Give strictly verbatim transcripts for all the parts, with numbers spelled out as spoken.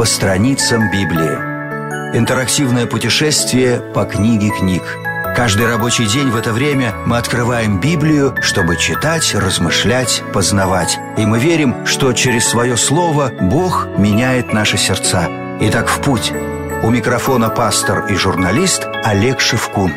по страницам Библии. Интерактивное путешествие по книге книг. Каждый рабочий день в это время мы открываем Библию, чтобы читать, размышлять, познавать. И мы верим, что через свое слово Бог меняет наши сердца. Итак, в путь. У микрофона пастор и журналист Олег Шевкун.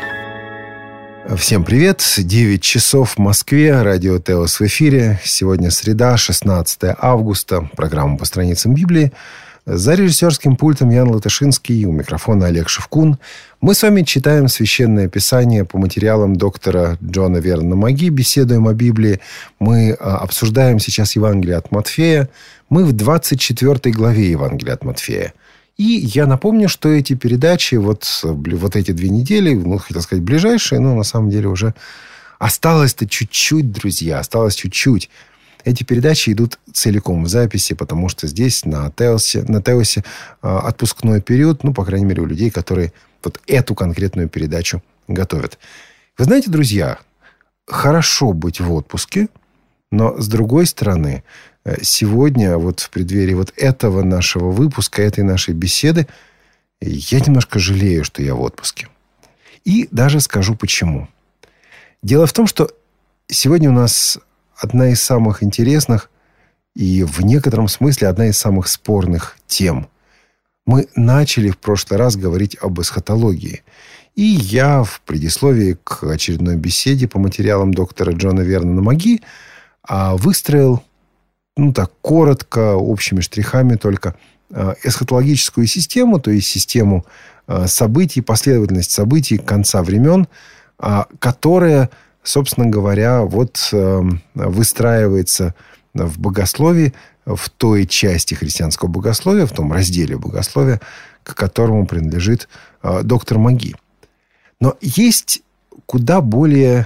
Всем привет. девять часов в Москве. Радио Теос в эфире. Сегодня среда, шестнадцатое августа. Программа по страницам Библии. За режиссерским пультом Ян Латышинский. У микрофона Олег Шевкун. Мы с вами читаем Священное Писание по материалам доктора Джона Вернона Маги. Беседуем о Библии. Мы обсуждаем сейчас Евангелие от Матфея. Мы в двадцать четвёртой главе Евангелия от Матфея. И я напомню, что эти передачи, вот, вот эти две недели, ну, хотел сказать, ближайшие, но на самом деле уже осталось-то чуть-чуть, друзья, осталось чуть-чуть. Эти передачи идут целиком в записи, потому что здесь, на Теосе, на Теосе отпускной период, ну, по крайней мере, у людей, которые вот эту конкретную передачу готовят. Вы знаете, друзья, хорошо быть в отпуске, но, с другой стороны, сегодня, вот в преддверии вот этого нашего выпуска, этой нашей беседы, я немножко жалею, что я в отпуске. И даже скажу почему. Дело в том, что сегодня у нас одна из самых интересных и в некотором смысле одна из самых спорных тем. Мы начали в прошлый раз говорить об эсхатологии. И я в предисловии к очередной беседе по материалам доктора Джона Вернона Маги выстроил, ну так, коротко, общими штрихами только, эсхатологическую систему, то есть систему событий, последовательность событий конца времен, которая, собственно говоря, вот выстраивается в богословии, в той части христианского богословия, в том разделе богословия, к которому принадлежит доктор Маги. Но есть куда более,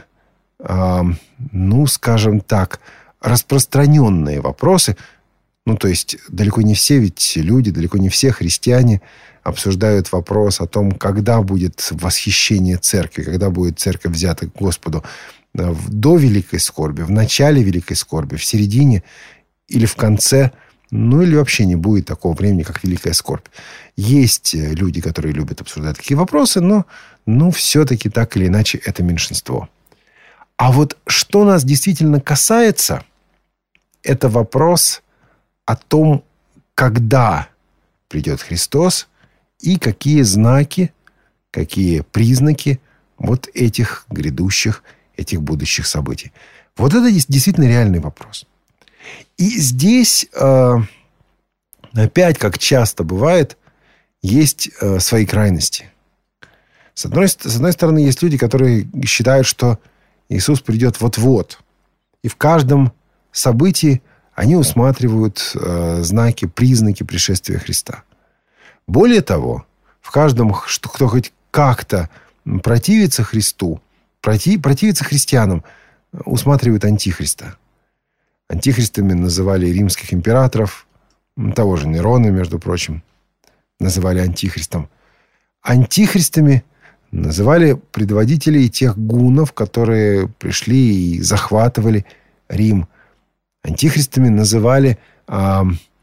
ну, скажем так, распространенные вопросы. Ну, то есть, далеко не все ведь люди, далеко не все христиане обсуждают вопрос о том, когда будет восхищение церкви, когда будет церковь взята к Господу до великой скорби, в начале великой скорби, в середине или в конце, ну, или вообще не будет такого времени, как великая скорбь. Есть люди, которые любят обсуждать такие вопросы, но, ну, все-таки так или иначе это меньшинство. А вот что нас действительно касается, это вопрос о том, когда придет Христос и какие знаки, какие признаки вот этих грядущих, этих будущих событий. Вот это действительно реальный вопрос. И здесь, опять, как часто бывает, есть свои крайности. С одной, с одной стороны, есть люди, которые считают, что Иисус придет вот-вот. И в каждом событии они усматривают э, знаки, признаки пришествия Христа. Более того, в каждом, кто хоть как-то противится Христу, против, противится христианам, усматривают антихриста. Антихристами называли римских императоров, того же Нерона, между прочим, называли антихристом. Антихристами называли предводителей тех гуннов, которые пришли и захватывали Рим. Антихристами называли э,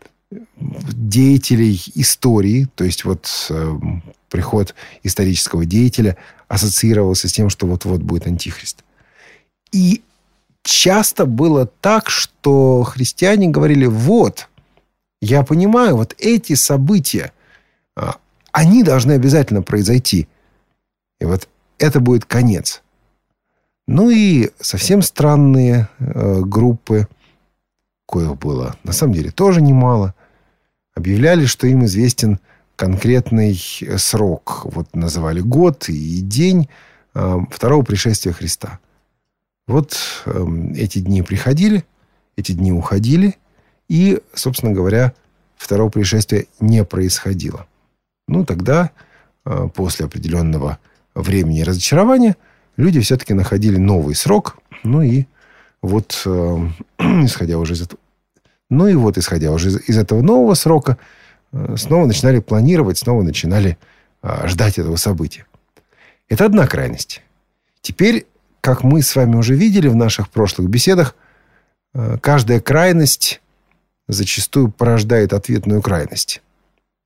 деятелей истории, то есть вот э, приход исторического деятеля ассоциировался с тем, что вот-вот будет антихрист. И часто было так, что христиане говорили: вот, я понимаю, вот эти события, э, они должны обязательно произойти. И вот это будет конец. Ну и совсем странные э, группы, коих было на самом деле тоже немало, объявляли, что им известен конкретный срок. Вот называли год и день э, второго пришествия Христа. Вот э, эти дни приходили, эти дни уходили, и, собственно говоря, второго пришествия не происходило. Ну, тогда, э, после определенного времени разочарования, люди все-таки находили новый срок. Ну и вот, э, исходя уже из этого, ну и вот, исходя уже из, из этого нового срока, э, снова начинали планировать, снова начинали э, ждать этого события. Это одна крайность. Теперь, как мы с вами уже видели в наших прошлых беседах, э, каждая крайность зачастую порождает ответную крайность.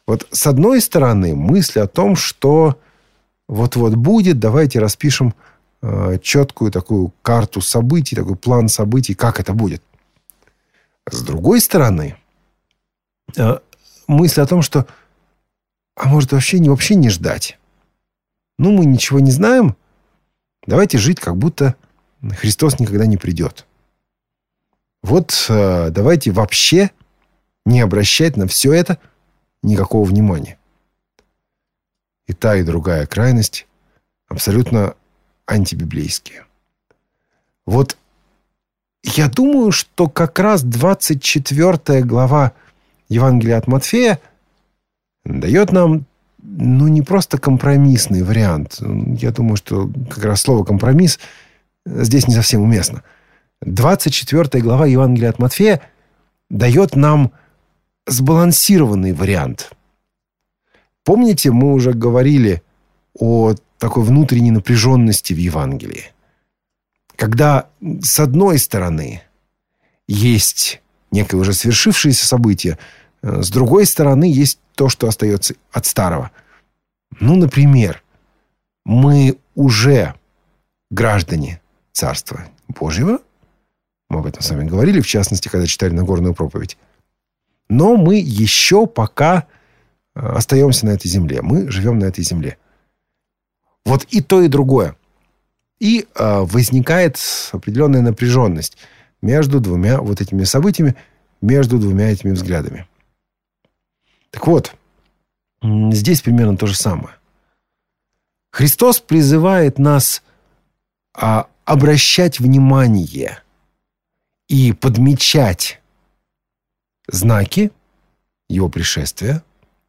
Вот с одной стороны, мысль о том, что вот-вот будет, давайте распишем э, четкую такую карту событий, такой план событий, как это будет. С другой стороны, э, мысль о том, что а может вообще не, вообще не ждать. Ну, мы ничего не знаем, давайте жить, как будто Христос никогда не придет. Вот э, давайте вообще не обращать на все это никакого внимания. И та, и другая крайность абсолютно антибиблейские. Вот я думаю, что как раз двадцать четвёртая глава Евангелия от Матфея дает нам, ну, не просто компромиссный вариант. Я думаю, что как раз слово «компромисс» здесь не совсем уместно. двадцать четвёртая глава Евангелия от Матфея дает нам сбалансированный вариант. Помните, мы уже говорили о такой внутренней напряженности в Евангелии. Когда с одной стороны есть некое уже свершившееся событие, с другой стороны есть то, что остается от старого. Ну, например, мы уже граждане Царства Божьего. Мы об этом с вами говорили, в частности, когда читали Нагорную проповедь. Но мы еще пока остаемся на этой земле. Мы живем на этой земле. Вот и то, и другое. И э, возникает определенная напряженность между двумя вот этими событиями, между двумя этими взглядами. Так вот, здесь примерно то же самое. Христос призывает нас э, обращать внимание и подмечать знаки Его пришествия.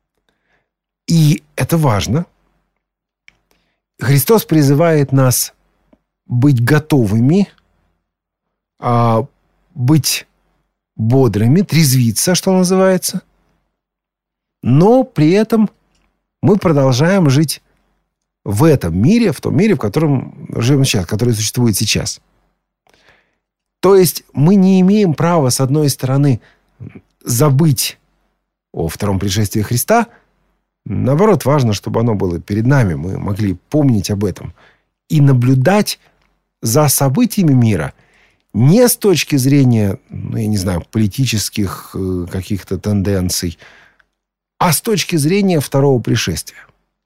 И это важно. Христос призывает нас быть готовыми, быть бодрыми, трезвиться, что называется. Но при этом мы продолжаем жить в этом мире, в том мире, в котором живем сейчас, который существует сейчас. То есть мы не имеем права, с одной стороны, забыть о втором пришествии Христа. Наоборот, важно, чтобы оно было перед нами. Мы могли помнить об этом и наблюдать за событиями мира не с точки зрения, ну, я не знаю, политических э, каких-то тенденций, а с точки зрения второго пришествия.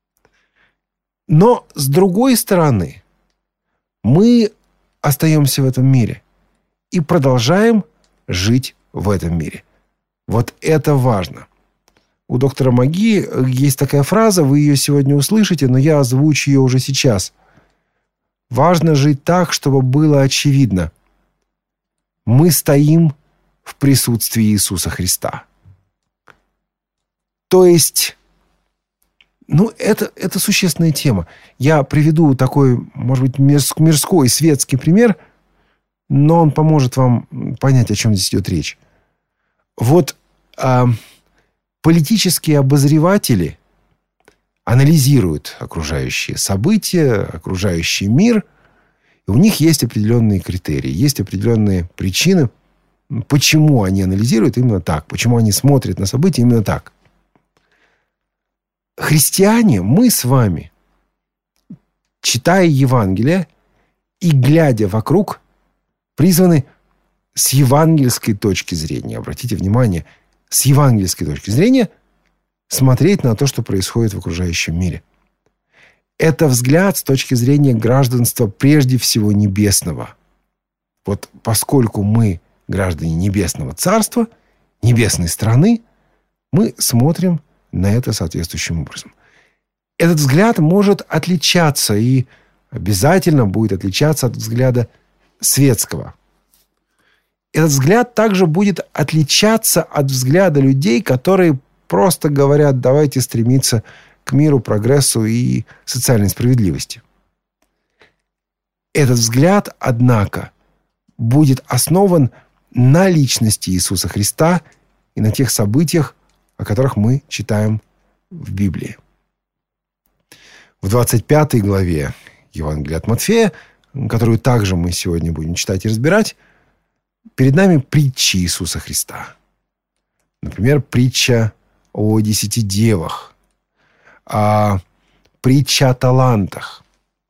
Но, с другой стороны, мы остаемся в этом мире и продолжаем жить в этом мире. Вот это важно. У доктора Маги есть такая фраза, вы ее сегодня услышите, но я озвучу ее уже сейчас. Важно жить так, чтобы было очевидно. Мы стоим в присутствии Иисуса Христа. То есть, ну, это, это существенная тема. Я приведу такой, может быть, мирской, светский пример, но он поможет вам понять, о чем здесь идет речь. Вот а, политические обозреватели анализируют окружающие события, окружающий мир, и у них есть определенные критерии, есть определенные причины, почему они анализируют именно так, почему они смотрят на события именно так. Христиане, мы с вами, читая Евангелие и глядя вокруг, призваны с евангельской точки зрения, обратите внимание, с евангельской точки зрения смотреть на то, что происходит в окружающем мире. Это взгляд с точки зрения гражданства прежде всего небесного. Вот поскольку мы граждане небесного царства, небесной страны, мы смотрим на это соответствующим образом. Этот взгляд может отличаться и обязательно будет отличаться от взгляда светского. Этот взгляд также будет отличаться от взгляда людей, которые просто говорят, давайте стремиться к миру, прогрессу и социальной справедливости. Этот взгляд, однако, будет основан на личности Иисуса Христа и на тех событиях, о которых мы читаем в Библии. В двадцать пятой главе Евангелия от Матфея, которую также мы сегодня будем читать и разбирать, перед нами притчи Иисуса Христа. Например, притча о десяти девах, о притче о талантах.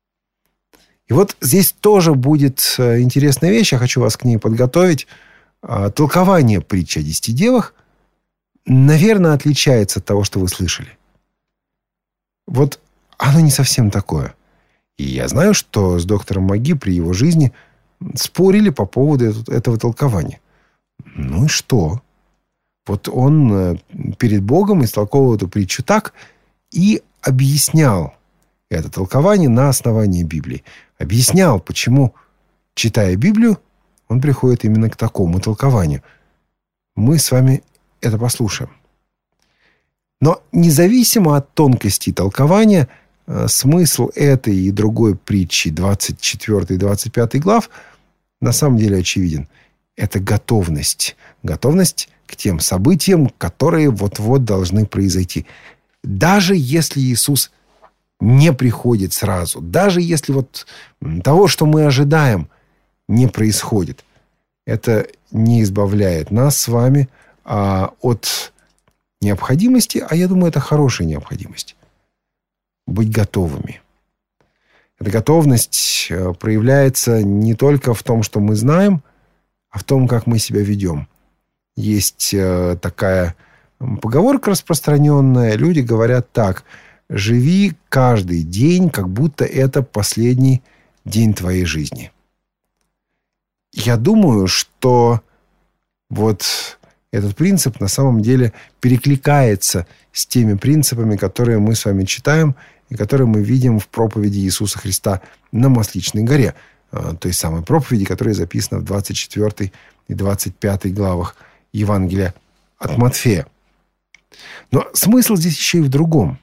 И вот здесь тоже будет интересная вещь, я хочу вас к ней подготовить. Толкование притчи о десяти девах, наверное, отличается от того, что вы слышали. Вот оно не совсем такое. И я знаю, что с доктором Маги при его жизни спорили по поводу этого толкования. Ну и что? Вот он перед Богом истолковывал эту притчу так и объяснял это толкование на основании Библии. Объяснял, почему, читая Библию, он приходит именно к такому толкованию. Мы с вами это послушаем. Но независимо от тонкости толкования, смысл этой и другой притчи, двадцать четвёртой и двадцать пятой глав, на самом деле очевиден. Это готовность. Готовность к тем событиям, которые вот-вот должны произойти. Даже если Иисус не приходит сразу, даже если вот того, что мы ожидаем, не происходит, это не избавляет нас с вами а, от необходимости, а я думаю, это хорошая необходимость, быть готовыми. Эта готовность проявляется не только в том, что мы знаем, а в том, как мы себя ведем. Есть такая поговорка распространенная. Люди говорят так: живи каждый день, как будто это последний день твоей жизни. Я думаю, что вот этот принцип на самом деле перекликается с теми принципами, которые мы с вами читаем и которые мы видим в проповеди Иисуса Христа на Масличной горе. Той самой проповеди, которая записана в двадцать четвёртой и двадцать пятой главах Евангелия от Матфея. Но смысл здесь еще и в другом.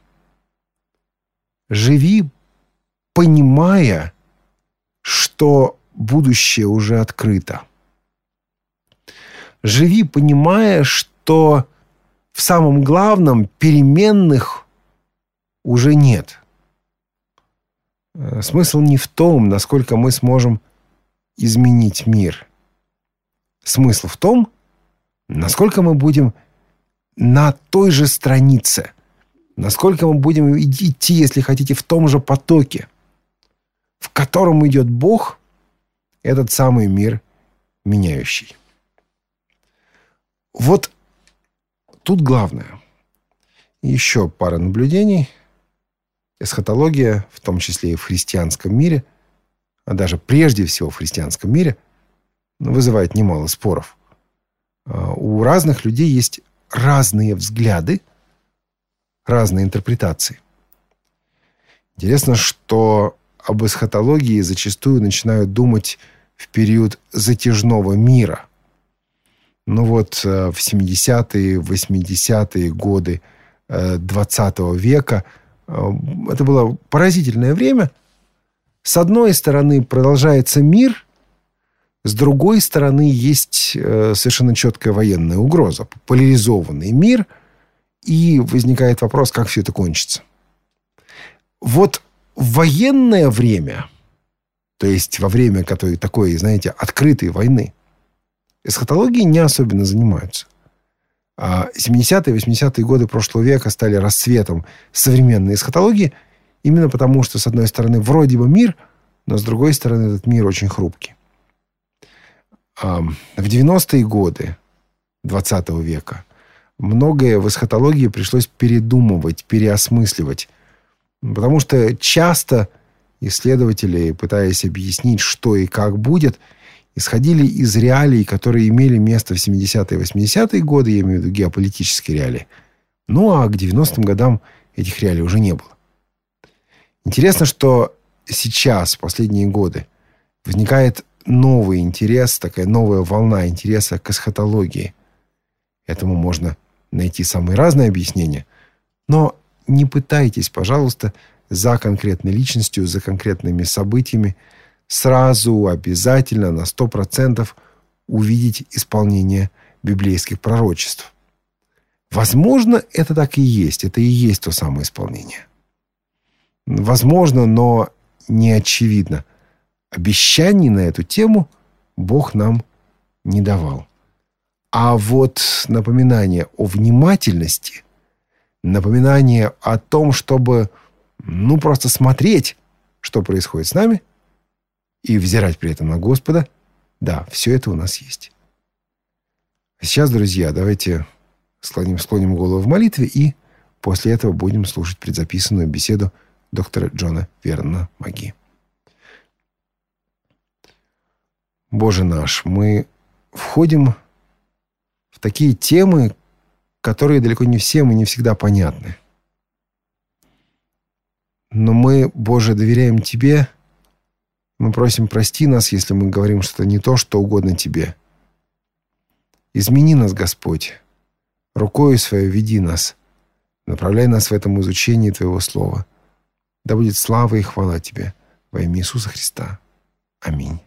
Живи, понимая, что будущее уже открыто. Живи, понимая, что в самом главном переменных уже нет. Смысл не в том, насколько мы сможем изменить мир. Смысл в том, насколько мы будем на той же странице, насколько мы будем идти, если хотите, в том же потоке, в котором идет Бог, этот самый мир меняющий. Вот тут главное. Еще пара наблюдений. Эсхатология, в том числе и в христианском мире, а даже прежде всего в христианском мире, вызывает немало споров. У разных людей есть разные взгляды, разные интерпретации. Интересно, что об эсхатологии зачастую начинают думать в период затяжного мира. Ну вот в семидесятые, восьмидесятые годы двадцатого века это было поразительное время. С одной стороны продолжается мир, с другой стороны есть совершенно четкая военная угроза, поляризованный мир, и возникает вопрос, как все это кончится. Вот в военное время, то есть во время такой, такой, знаете, открытой войны, эсхатологией не особенно занимаются. А семидесятые, восьмидесятые годы прошлого века стали расцветом современной эсхатологии именно потому, что, с одной стороны, вроде бы мир, но, с другой стороны, этот мир очень хрупкий. В девяностые годы двадцатого века многое в эсхатологии пришлось передумывать, переосмысливать. Потому что часто исследователи, пытаясь объяснить, что и как будет, исходили из реалий, которые имели место в семидесятые и восьмидесятые годы, я имею в виду геополитические реалии. Ну, а к девяностым годам этих реалий уже не было. Интересно, что сейчас, в последние годы, возникает новый интерес, такая новая волна интереса к эсхатологии. Этому можно найти самые разные объяснения. Но не пытайтесь, пожалуйста, за конкретной личностью, за конкретными событиями сразу, обязательно, на сто процентов увидеть исполнение библейских пророчеств. Возможно, это так и есть. Это и есть то самое исполнение. Возможно, но не очевидно. Обещаний на эту тему Бог нам не давал. А вот напоминание о внимательности, напоминание о том, чтобы, ну, просто смотреть, что происходит с нами, и взирать при этом на Господа. Да, все это у нас есть. Сейчас, друзья, давайте склоним, склоним голову в молитве, и после этого будем слушать предзаписанную беседу доктора Джона Вернона Маги. Боже наш, мы входим в такие темы, которые далеко не всем и не всегда понятны. Но мы, Боже, доверяем Тебе. Мы просим, прости нас, если мы говорим что-то не то, что угодно Тебе. Измени нас, Господь. Рукою Своей веди нас. Направляй нас в этом изучении Твоего Слова. Да будет слава и хвала Тебе во имя Иисуса Христа. Аминь.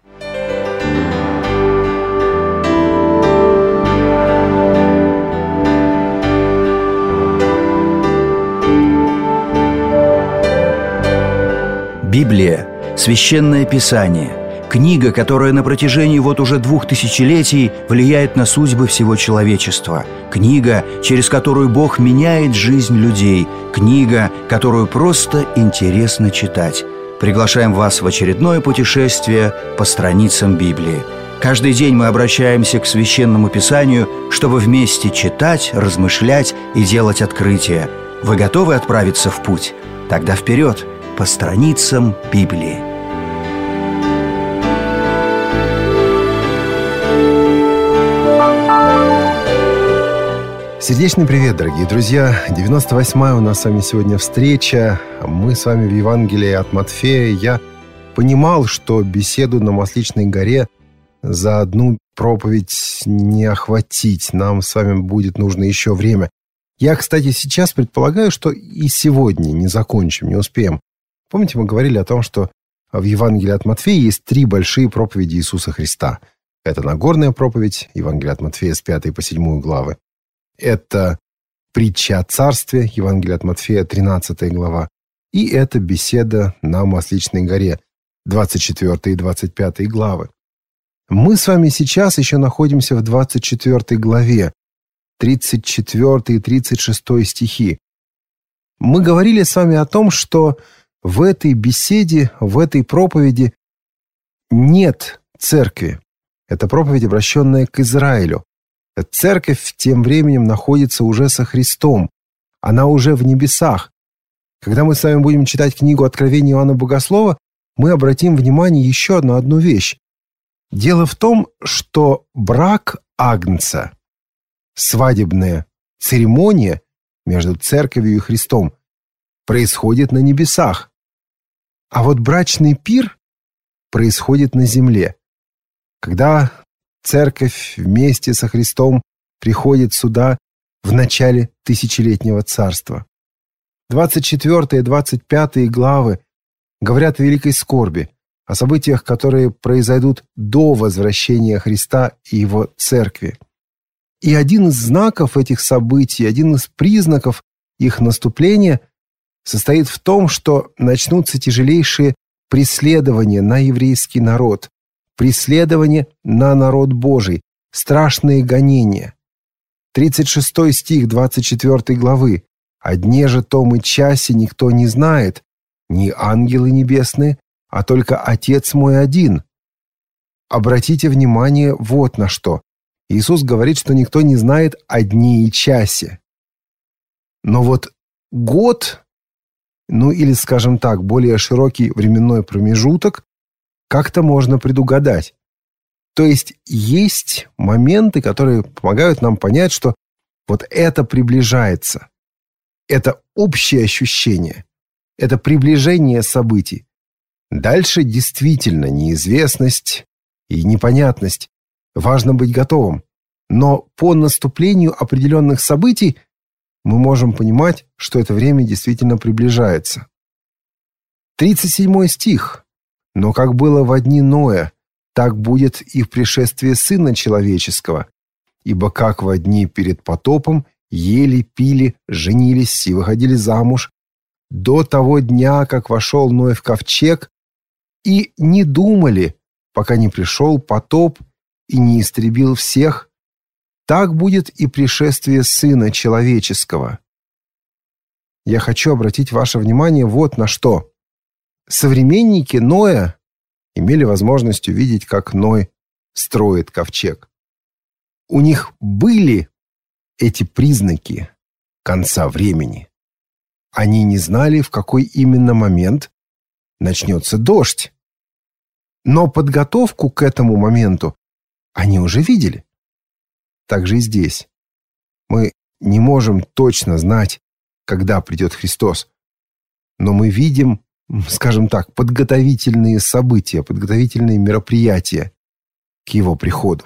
Библия – священное писание, книга, которая на протяжении вот уже двух тысячелетий влияет на судьбы всего человечества, книга, через которую Бог меняет жизнь людей, книга, которую просто интересно читать. Приглашаем вас в очередное путешествие по страницам Библии. Каждый день мы обращаемся к Священному Писанию, чтобы вместе читать, размышлять и делать открытия. Вы готовы отправиться в путь? Тогда вперед! По страницам Библии. Сердечный привет, дорогие друзья. девяносто восьмая у нас с вами сегодня встреча. Мы с вами в Евангелии от Матфея. Я понимал, что беседу на Масличной горе за одну проповедь не охватить. Нам с вами будет нужно еще время. Я, кстати, сейчас предполагаю, что и сегодня не закончим, не успеем. Помните, мы говорили о том, что в Евангелии от Матфея есть три большие проповеди Иисуса Христа. Это Нагорная проповедь, Евангелие от Матфея с пятой по седьмую главы. Это притча о царстве, Евангелие от Матфея, тринадцатая глава. И это беседа на Масличной горе, двадцать четвёртая и двадцать пятая главы. Мы с вами сейчас еще находимся в двадцать четвёртой главе, тридцать четвёртый и тридцать шестой стихи. Мы говорили с вами о том, что в этой беседе, в этой проповеди нет церкви. Это проповедь, обращенная к Израилю. Церковь тем временем находится уже со Христом. Она уже в небесах. Когда мы с вами будем читать книгу Откровения Иоанна Богослова, мы обратим внимание еще на одну вещь. Дело в том, что брак Агнца, свадебная церемония между церковью и Христом, происходит на небесах. А вот брачный пир происходит на земле. Когда церковь вместе со Христом приходит сюда в начале тысячелетнего царства. двадцать четвёртая и двадцать пятая главы говорят о великой скорби, о событиях, которые произойдут до возвращения Христа и Его церкви. И один из знаков этих событий, один из признаков их наступления состоит в том, что начнутся тяжелейшие преследования на еврейский народ, преследования на народ Божий, страшные гонения. тридцать шестой стих двадцать четвёртой главы. «О дне же том и часе никто не знает, ни ангелы небесные, а только Отец мой один». Обратите внимание вот на что. Иисус говорит, что никто не знает о дне и часе. Но вот год, ну или, скажем так, более широкий временной промежуток, как-то можно предугадать. То есть есть моменты, которые помогают нам понять, что вот это приближается. Это общее ощущение. Это приближение событий. Дальше действительно неизвестность и непонятность. Важно быть готовым. Но по наступлению определенных событий мы можем понимать, что это время действительно приближается. тридцать седьмой стих. «Но как было во дни Ноя, так будет и в пришествии Сына Человеческого. Ибо как во дни перед потопом ели, пили, женились и выходили замуж, до того дня, как вошел Ной в ковчег, и не думали, пока не пришел потоп и не истребил всех, так будет и пришествие Сына Человеческого. я хочу обратить ваше внимание вот на что. Современники Ноя имели возможность увидеть, как Ной строит ковчег. У них были эти признаки конца времени. Они не знали, в какой именно момент начнется дождь. Но подготовку к этому моменту они уже видели. Так же и здесь. Мы не можем точно знать, когда придет Христос. Но мы видим, скажем так, подготовительные события, подготовительные мероприятия к Его приходу.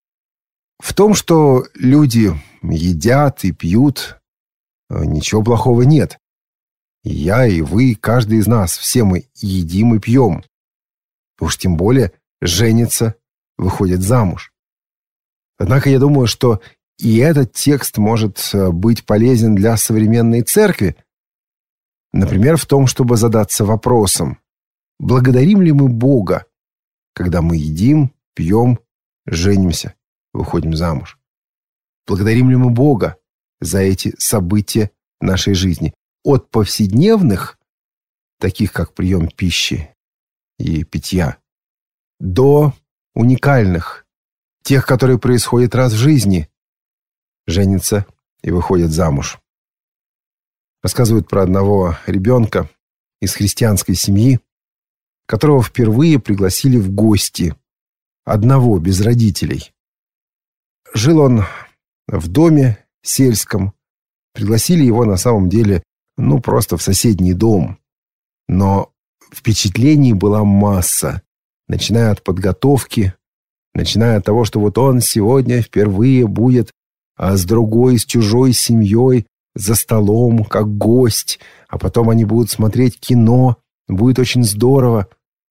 В том, что люди едят и пьют, ничего плохого нет. И я, и вы, каждый из нас, все мы едим и пьем. Уж тем более женятся, выходят замуж. Однако я думаю, что и этот текст может быть полезен для современной церкви. Например, в том, чтобы задаться вопросом, благодарим ли мы Бога, когда мы едим, пьем, женимся, выходим замуж? Благодарим ли мы Бога за эти события нашей жизни? От повседневных, таких как прием пищи и питья, до уникальных, тех, которые происходят раз в жизни, женятся и выходят замуж. Рассказывают про одного ребенка из христианской семьи, которого впервые пригласили в гости, одного, без родителей. Жил он в доме сельском, пригласили его на самом деле, ну, просто в соседний дом. Но впечатлений была масса, начиная от подготовки, начиная от того, что вот он сегодня впервые будет а с другой, с чужой семьей за столом, как гость, а потом они будут смотреть кино, будет очень здорово.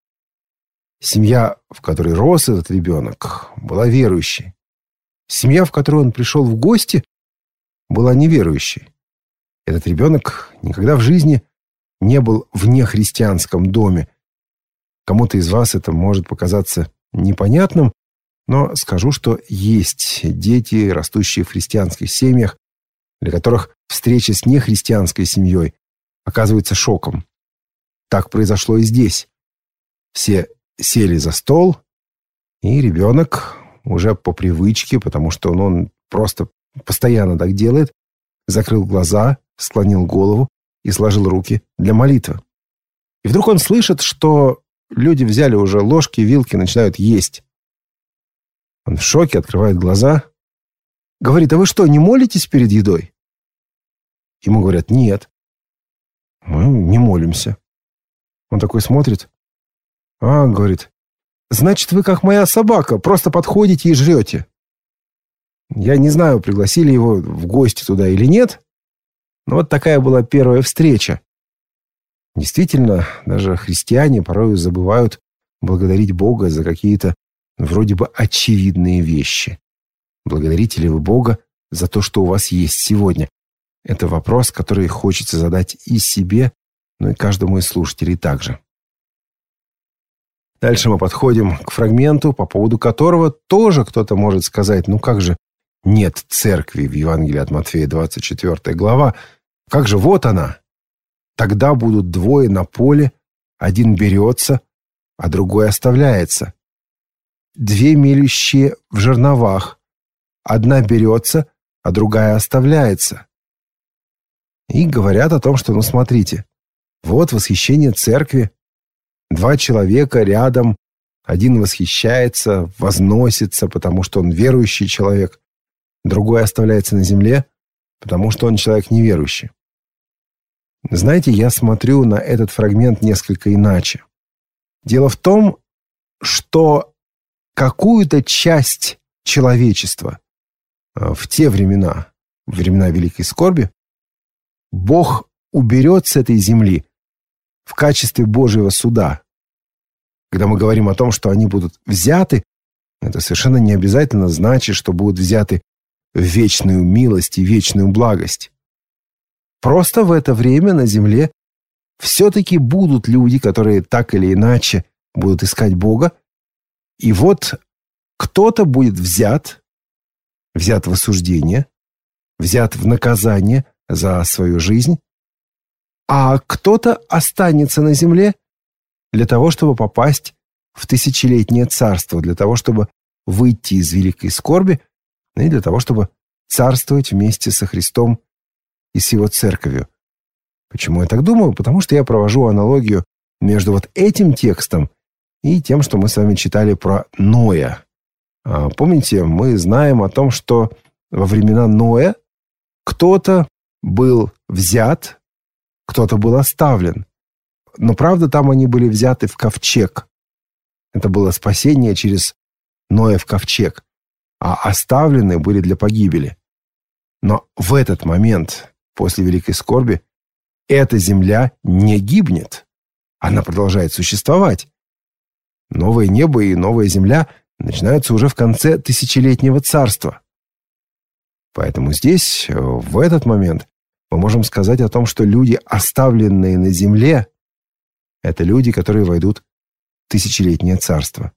Семья, в которой рос этот ребенок, была верующей. Семья, в которую он пришел в гости, была неверующей. Этот ребенок никогда в жизни не был в нехристианском доме. Кому-то из вас это может показаться непонятным, но скажу, что есть дети, растущие в христианских семьях, для которых встреча с нехристианской семьей оказывается шоком. Так произошло и здесь. Все сели за стол, и ребенок уже по привычке, потому что он, он просто постоянно так делает, закрыл глаза, склонил голову и сложил руки для молитвы. И вдруг он слышит, что люди взяли уже ложки, вилки, начинают есть. Он в шоке, открывает глаза, говорит: а вы что, не молитесь перед едой? Ему говорят: нет, мы не молимся. Он такой смотрит: а, говорит, значит, вы как моя собака, просто подходите и жрете. Я не знаю, пригласили его в гости туда или нет, но вот такая была первая встреча. Действительно, даже христиане порой забывают благодарить Бога за какие-то вроде бы очевидные вещи. Благодарите ли вы Бога за то, что у вас есть сегодня? Это вопрос, который хочется задать и себе, но и каждому из слушателей также. Дальше мы подходим к фрагменту, по поводу которого тоже кто-то может сказать: ну как же нет церкви в Евангелии от Матфея, двадцать четвёртая глава? Как же вот она? Тогда будут двое на поле, один берется, а другой оставляется. Две мелющие в жерновах, одна берется, а другая оставляется. И говорят о том, что, ну смотрите, вот восхищение церкви. Два человека рядом, один восхищается, возносится, потому что он верующий человек, другой оставляется на земле, потому что он человек неверующий. Знаете, я смотрю на этот фрагмент несколько иначе. Дело в том, что какую-то часть человечества в те времена, времена Великой Скорби, Бог уберет с этой земли в качестве Божьего суда. Когда мы говорим о том, что они будут взяты, это совершенно не обязательно значит, что будут взяты в вечную милость и вечную благость. Просто в это время на земле все-таки будут люди, которые так или иначе будут искать Бога. И вот кто-то будет взят, взят в осуждение, взят в наказание за свою жизнь, а кто-то останется на земле для того, чтобы попасть в тысячелетнее царство, для того, чтобы выйти из великой скорби и для того, чтобы царствовать вместе со Христом и с Его церковью. Почему я так думаю? Потому что я провожу аналогию между вот этим текстом и тем, что мы с вами читали про Ноя. Помните, мы знаем о том, что во времена Ноя кто-то был взят, кто-то был оставлен. Но, правда, там они были взяты в ковчег. Это было спасение через Ноев ковчег. А оставленные были для погибели. Но в этот момент, после великой скорби, эта земля не гибнет. Она продолжает существовать. Новое небо и новая земля начинаются уже в конце тысячелетнего царства. Поэтому здесь, в этот момент, мы можем сказать о том, что люди, оставленные на земле, это люди, которые войдут в тысячелетнее царство.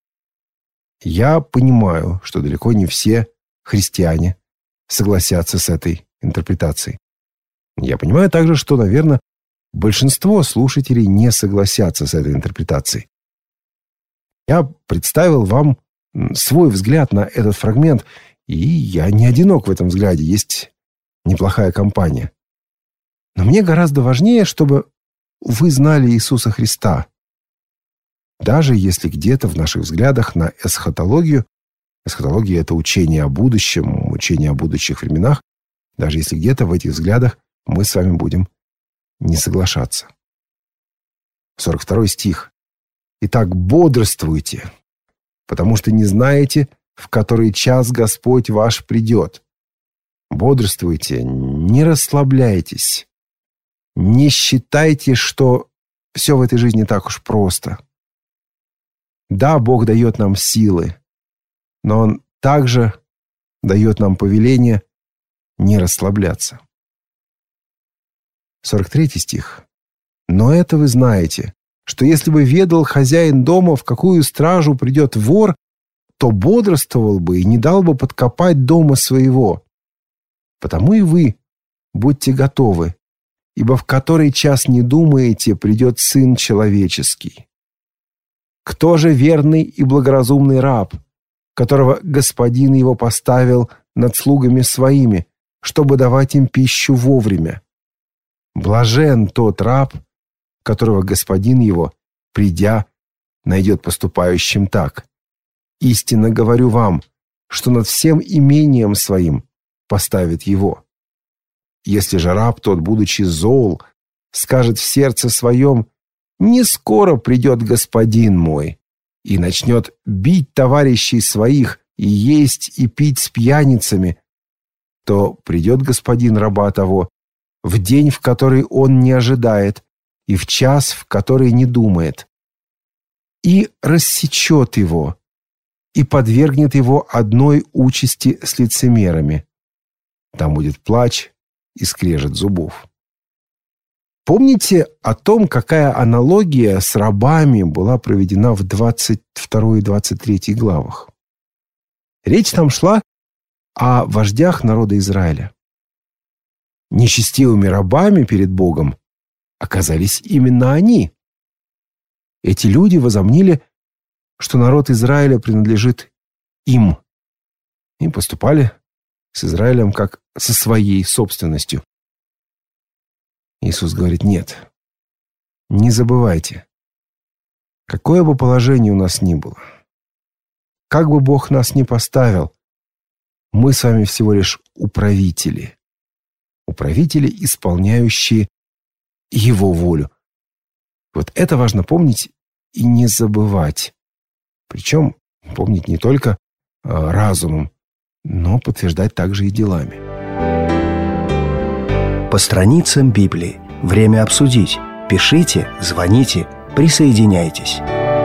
Я понимаю, что далеко не все христиане согласятся с этой интерпретацией. Я понимаю также, что, наверное, большинство слушателей не согласятся с этой интерпретацией. Я представил вам свой взгляд на этот фрагмент, и я не одинок в этом взгляде, есть неплохая компания. Но мне гораздо важнее, чтобы вы знали Иисуса Христа. Даже если где-то в наших взглядах на эсхатологию, эсхатология – это учение о будущем, учение о будущих временах, даже если где-то в этих взглядах мы с вами будем не соглашаться. сорок второй стих. «Итак, бодрствуйте, потому что не знаете, в который час Господь ваш придет. Бодрствуйте, не расслабляйтесь, не считайте, что все в этой жизни так уж просто. Да, Бог дает нам силы, но Он также дает нам повеление не расслабляться». сорок третий стих. «Но это вы знаете, что если бы ведал хозяин дома, в какую стражу придет вор, то бодрствовал бы и не дал бы подкопать дома своего. Потому и вы будьте готовы, ибо в который час не думаете, придет Сын Человеческий. Кто же верный и благоразумный раб, которого господин его поставил над слугами своими, чтобы давать им пищу вовремя? Блажен тот раб, которого господин его, придя, найдет поступающим так. Истинно говорю вам, что над всем имением своим поставит его. Если же раб тот, будучи зол, скажет в сердце своем: не скоро придет господин мой, и начнет бить товарищей своих и есть и пить с пьяницами, то придет господин раба того в день, в который он не ожидает, и в час, в который не думает, и рассечет его, и подвергнет его одной участи с лицемерами. Там будет плач и скрежет зубов». Помните о том, какая аналогия с рабами была проведена в двадцать второй и двадцать третьей главах? Речь там шла о вождях народа Израиля. Нечестивыми рабами перед Богом оказались именно они. Эти люди возомнили, что народ Израиля принадлежит им, и поступали с Израилем как со своей собственностью. Иисус говорит: нет, не забывайте, какое бы положение у нас ни было, как бы Бог нас ни поставил, мы с вами всего лишь управители, управители, исполняющие Его волю. Вот это важно помнить и не забывать. Причем помнить не только э, разумом, но подтверждать также и делами. По страницам Библии. Время обсудить. Пишите, звоните, присоединяйтесь.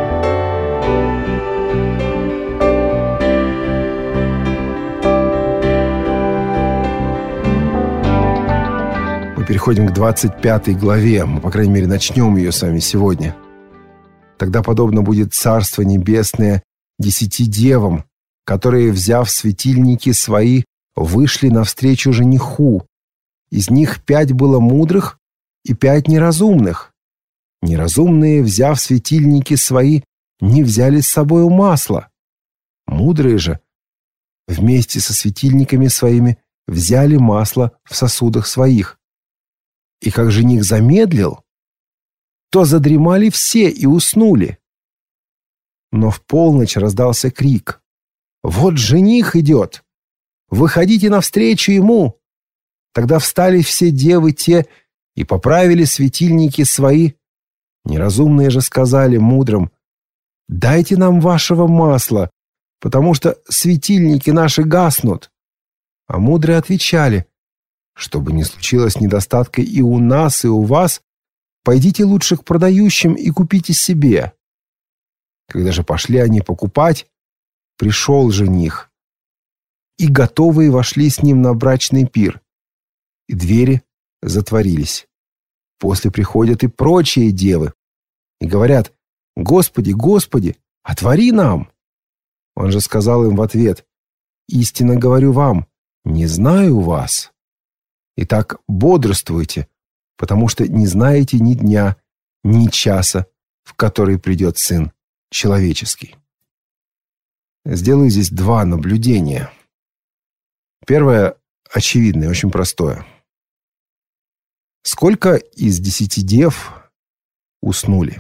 Мы переходим к двадцать пятой главе. Мы, по крайней мере, начнем ее с вами сегодня. Тогда подобно будет Царство Небесное десяти девам, которые, взяв светильники свои, вышли навстречу жениху. Из них пять было мудрых, и пять неразумных. Неразумные, взяв светильники свои, не взяли с собою масла. Мудрые же вместе со светильниками своими взяли масло в сосудах своих. И как жених замедлил, то задремали все и уснули. Но в полночь раздался крик: «Вот жених идет! Выходите навстречу ему!» Тогда встали все девы те и поправили светильники свои. Неразумные же сказали мудрым: «Дайте нам вашего масла, потому что светильники наши гаснут». А мудрые отвечали: «Чтобы не случилось недостатка и у нас, и у вас, пойдите лучше к продающим и купите себе». Когда же пошли они покупать, пришел жених, и готовые вошли с ним на брачный пир, и двери затворились. После приходят и прочие девы, и говорят: «Господи, Господи, отвори нам!» Он же сказал им в ответ: «Истинно говорю вам, не знаю вас. Итак, бодрствуйте, потому что не знаете ни дня, ни часа, в который придет Сын Человеческий». Сделаю здесь два наблюдения. Первое очевидное, очень простое. Сколько из десяти дев уснули?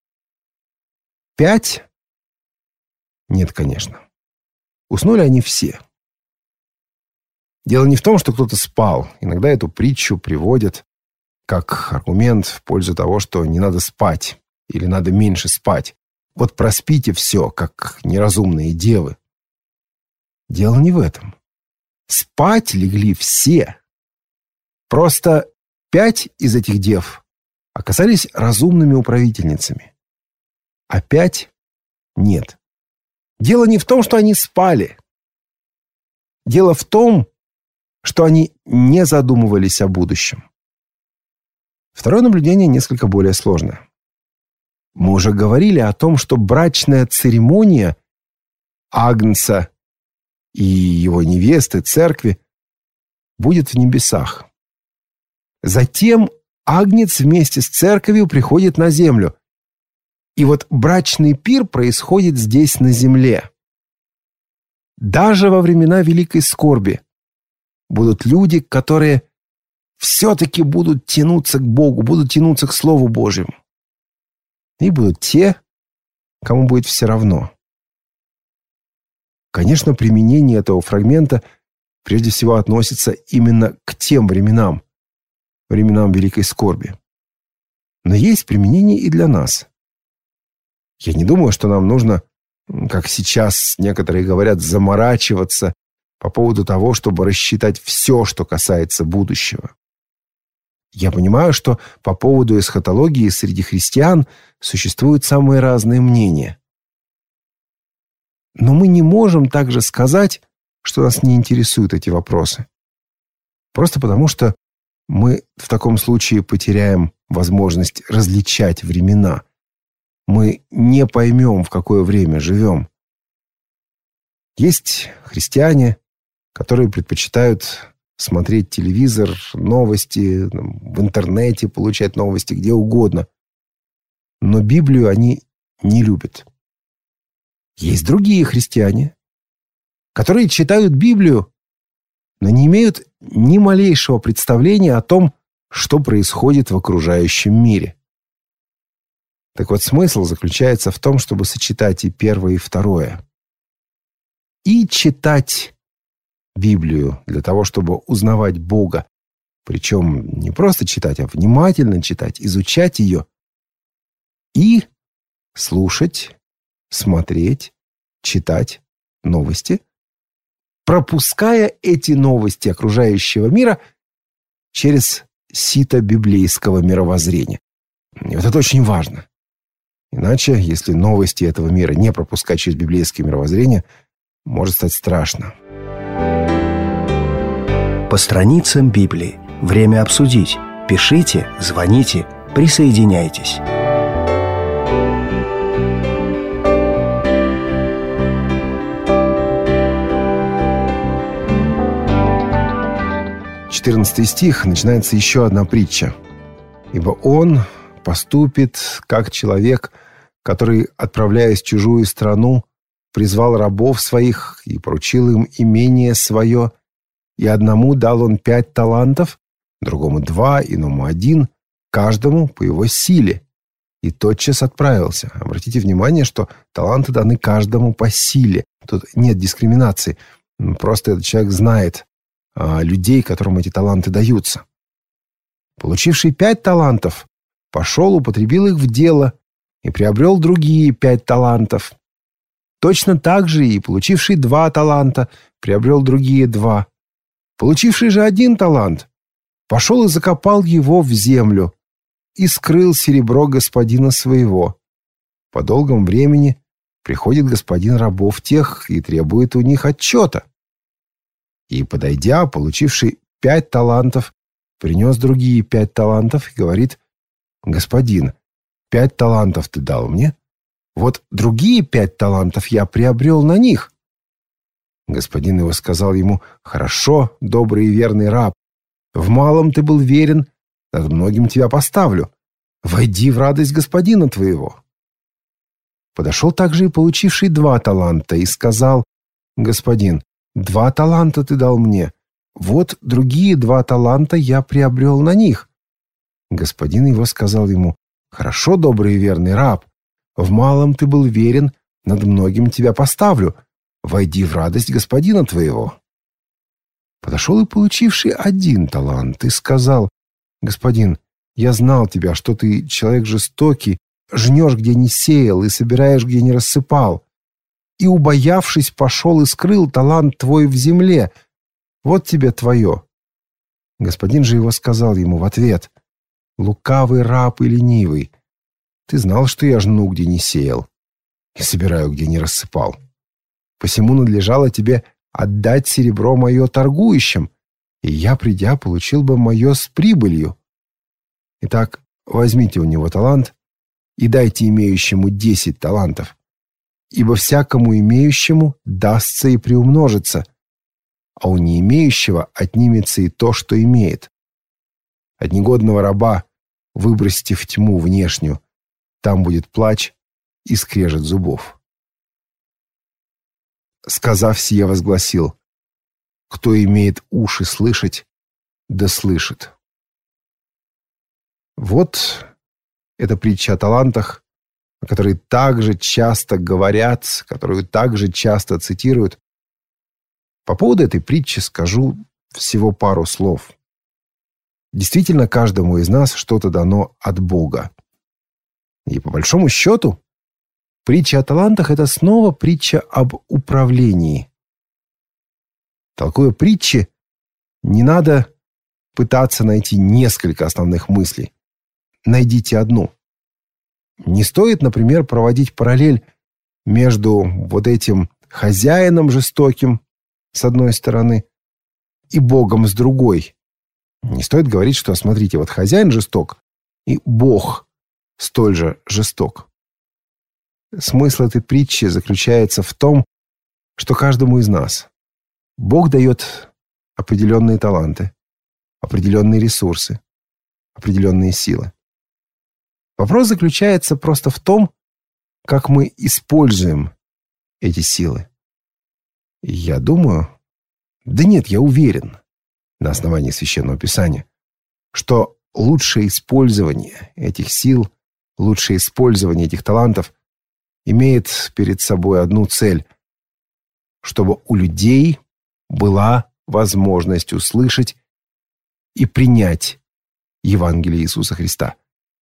Пять? Нет, конечно. Уснули они все. Дело не в том, что кто-то спал. Иногда эту притчу приводят как аргумент в пользу того, что не надо спать или надо меньше спать. Вот проспите все, как неразумные девы. Дело не в этом. Спать легли все. Просто пять из этих дев оказались разумными управительницами, а пять нет. Дело не в том, что они спали. Дело в том, что они не задумывались о будущем. Второе наблюдение несколько более сложное. Мы уже говорили о том, что брачная церемония Агнца и его невесты, церкви, будет в небесах. Затем Агнец вместе с церковью приходит на землю. И вот брачный пир происходит здесь, на земле. Даже во времена великой скорби будут люди, которые все-таки будут тянуться к Богу, будут тянуться к Слову Божьему. И будут те, кому будет все равно. Конечно, применение этого фрагмента прежде всего относится именно к тем временам, временам великой скорби. Но есть применение и для нас. Я не думаю, что нам нужно, как сейчас некоторые говорят, заморачиваться по поводу того, чтобы рассчитать все, что касается будущего. Я понимаю, что по поводу эсхатологии среди христиан существуют самые разные мнения. Но мы не можем также сказать, что нас не интересуют эти вопросы. Просто потому, что мы в таком случае потеряем возможность различать времена. Мы не поймем, в какое время живем. Есть христиане, которые предпочитают смотреть телевизор, новости, в интернете, получать новости где угодно. Но Библию они не любят. Есть другие христиане, которые читают Библию, но не имеют ни малейшего представления о том, что происходит в окружающем мире. Так вот, смысл заключается в том, чтобы сочетать и первое, и второе. И читать Библию для того, чтобы узнавать Бога. Причем не просто читать, а внимательно читать, изучать ее. И слушать, смотреть, читать новости, пропуская эти новости окружающего мира через сито библейского мировоззрения. И вот это очень важно. Иначе, если новости этого мира не пропускать через библейское мировоззрение, может стать страшно. По страницам Библии. Время обсудить. Пишите, звоните, присоединяйтесь. четырнадцатый стих начинается еще одна притча. ибо он поступит как человек, который, отправляясь в чужую страну, призвал рабов своих и поручил им имение свое, и одному дал он пять талантов, другому два, иному один, каждому по его силе, и тотчас отправился. Обратите внимание, что таланты даны каждому по силе. Тут нет дискриминации. Просто этот человек знает а, людей, которым эти таланты даются. Получивший пять талантов, пошел, употребил их в дело и приобрел другие пять талантов. Точно так же и получивший два таланта приобрел другие два. Получивший же один талант пошел и закопал его в землю и скрыл серебро господина своего. По долгом времени приходит господин рабов тех и требует у них отчета. И, подойдя, получивший пять талантов, принес другие пять талантов и говорит: «Господин, пять талантов ты дал мне, вот другие пять талантов я приобрел на них». Господин его сказал ему: «Хорошо, добрый и верный раб, в малом ты был верен, над многим тебя поставлю. Войди в радость господина твоего». Подошел также и получивший два таланта и сказал: «Господин, два таланта ты дал мне, вот другие два таланта я приобрел на них». Господин его сказал ему: «Хорошо, добрый и верный раб, в малом ты был верен, над многим тебя поставлю. Войди в радость господина твоего». Подошел и получивший один талант и сказал: «Господин, я знал тебя, что ты человек жестокий, жнешь, где не сеял, и собираешь, где не рассыпал. И, убоявшись, пошел и скрыл талант твой в земле. Вот тебе твое». Господин же его сказал ему в ответ: «Лукавый раб и ленивый, ты знал, что я жну, где не сеял, и собираю, где не рассыпал. Посему надлежало тебе отдать серебро мое торгующим, и я, придя, получил бы мое с прибылью. Итак, возьмите у него талант и дайте имеющему десять талантов, ибо всякому имеющему дастся и приумножится, а у не имеющего отнимется и то, что имеет. От негодного раба выбросьте в тьму внешнюю, там будет плач и скрежет зубов». Сказав сие, возгласил: «Кто имеет уши слышать, да слышит». Вот эта притча о талантах, о которой также часто говорят, которую также часто цитируют. По поводу этой притчи скажу всего пару слов. Действительно, каждому из нас что-то дано от Бога. И по большому счету, притча о талантах – это снова притча об управлении. Толкуя притчи, не надо пытаться найти несколько основных мыслей. Найдите одну. Не стоит, например, проводить параллель между вот этим хозяином жестоким с одной стороны и Богом с другой. Не стоит говорить, что, смотрите, вот хозяин жесток и Бог столь же жесток. Смысл этой притчи заключается в том, что каждому из нас Бог дает определенные таланты, определенные ресурсы, определенные силы. Вопрос заключается просто в том, как мы используем эти силы. Я думаю, да нет, я уверен, на основании Священного Писания, что лучшее использование этих сил, лучшее использование этих талантов имеет перед собой одну цель: чтобы у людей была возможность услышать и принять Евангелие Иисуса Христа.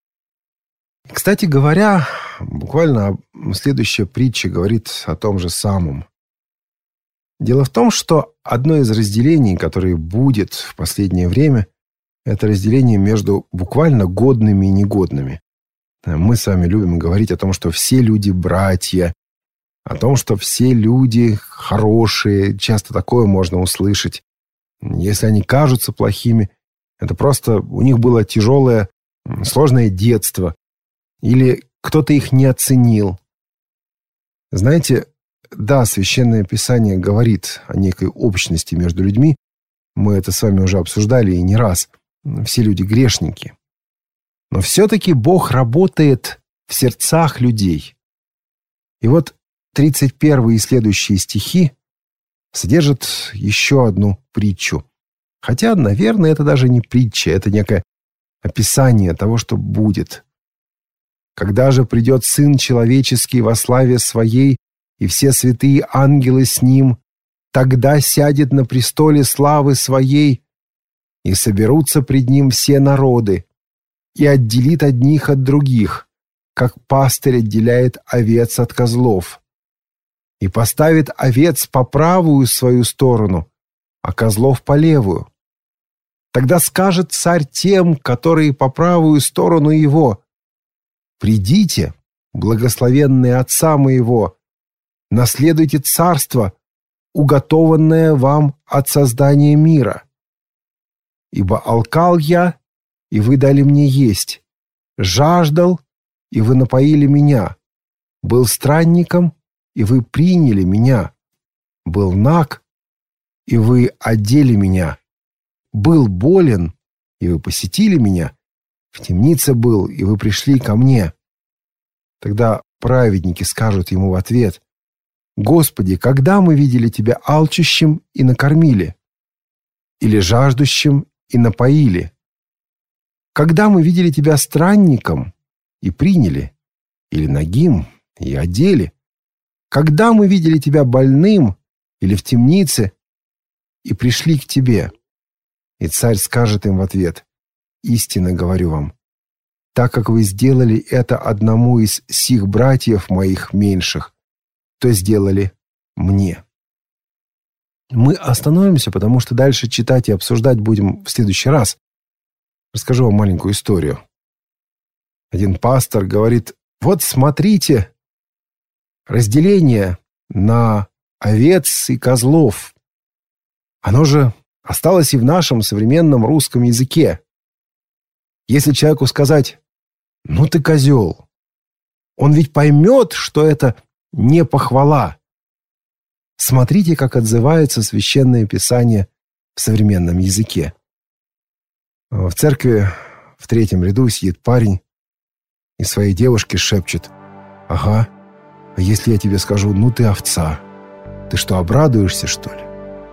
Кстати говоря, буквально следующая притча говорит о том же самом. Дело в том, что одно из разделений, которое будет в последнее время, это разделение между буквально годными и негодными. Мы с вами любим говорить о том, что все люди братья, о том, что все люди хорошие. Часто такое можно услышать. Если они кажутся плохими, это просто у них было тяжелое, сложное детство. Или кто-то их не оценил. Знаете, да, Священное Писание говорит о некой общности между людьми. Мы это с вами уже обсуждали и не раз. Все люди грешники. Но все-таки Бог работает в сердцах людей. И вот тридцать первый и следующие стихи содержат еще одну притчу. Хотя, наверное, это даже не притча, это некое описание того, что будет. «Когда же придет Сын Человеческий во славе Своей, и все святые ангелы с Ним, тогда сядет на престоле славы Своей, и соберутся пред Ним все народы, и отделит одних от других, как пастырь отделяет овец от козлов, и поставит овец по правую свою сторону, а козлов по левую. Тогда скажет царь тем, которые по правую сторону его: «Придите, благословенные Отца моего, наследуйте царство, уготованное вам от создания мира. Ибо алкал я, и вы дали мне есть, жаждал, и вы напоили меня, был странником, и вы приняли меня, был наг, и вы одели меня, был болен, и вы посетили меня, в темнице был, и вы пришли ко мне». Тогда праведники скажут ему в ответ: «Господи, когда мы видели Тебя алчущим и накормили? Или жаждущим и напоили? Когда мы видели Тебя странником и приняли? Или нагим и одели? Когда мы видели Тебя больным или в темнице и пришли к Тебе?» И царь скажет им в ответ: «Истинно говорю вам, так как вы сделали это одному из сих братьев моих меньших, то сделали мне». Мы остановимся, потому что дальше читать и обсуждать будем в следующий раз. Расскажу вам маленькую историю. Один пастор говорит: вот смотрите, разделение на овец и козлов. Оно же осталось и в нашем современном русском языке. Если человеку сказать: «Ну ты козел», он ведь поймет, что это не похвала. Смотрите, как отзывается Священное Писание в современном языке. В церкви в третьем ряду сидит парень и своей девушке шепчет: «Ага, а если я тебе скажу: ну ты овца, ты что, обрадуешься, что ли?»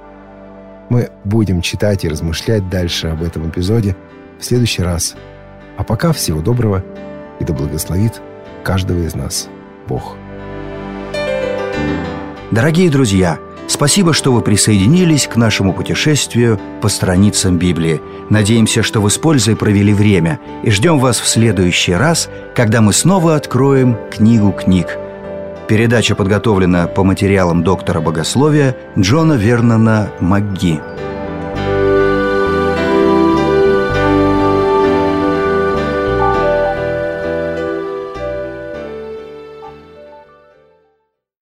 Мы будем читать и размышлять дальше об этом эпизоде в следующий раз. А пока всего доброго, и да благословит каждого из нас Бог. Дорогие друзья, спасибо, что вы присоединились к нашему путешествию по страницам Библии. Надеемся, что вы с пользой провели время, и ждем вас в следующий раз, когда мы снова откроем книгу книг. Передача подготовлена по материалам доктора богословия Джона Вернона МакГи.